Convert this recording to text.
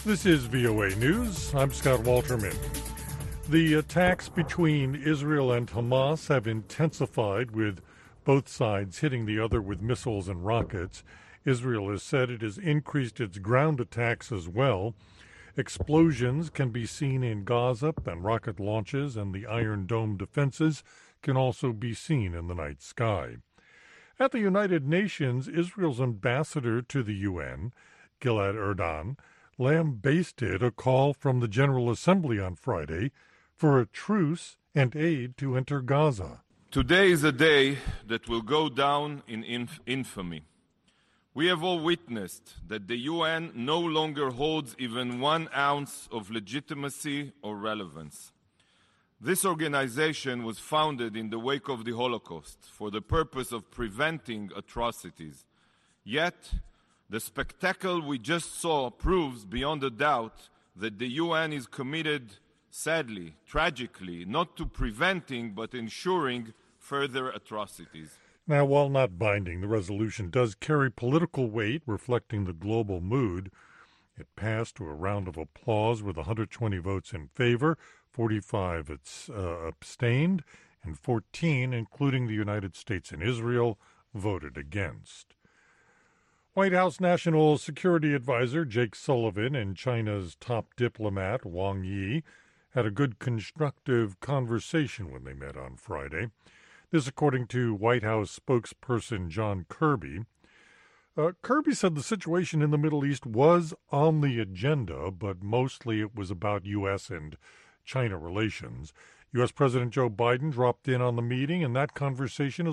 This is VOA News. I'm Scott Walterman. The attacks between Israel and Hamas have intensified, with both sides hitting the other with missiles and rockets. Israel has said it has increased its ground attacks as well. Explosions can be seen in Gaza, and rocket launches and the Iron Dome defenses can also be seen in the night sky. At the United Nations, Israel's ambassador to the UN, Gilad Erdan, lambasted a call from the General Assembly on Friday for a truce and aid to enter Gaza. Today is a day that will go down in infamy. We have all witnessed that the UN no longer holds even 1 ounce of legitimacy or relevance. This organization was founded in the wake of the Holocaust for the purpose of preventing atrocities. Yet, the spectacle we just saw proves beyond a doubt that the UN is committed, sadly, tragically, not to preventing but ensuring further atrocities. Now, while not binding, the resolution does carry political weight, reflecting the global mood. It passed to a round of applause with 120 votes in favor, 45 abstained, and 14, including the United States and Israel, voted against. White House National Security Advisor Jake Sullivan and China's top diplomat Wang Yi had a good constructive conversation when they met on Friday. This according to White House spokesperson John Kirby. Kirby said the situation in the Middle East was on the agenda, but mostly it was about U.S. and China relations. U.S. President Joe Biden dropped in on the meeting, and that conversation is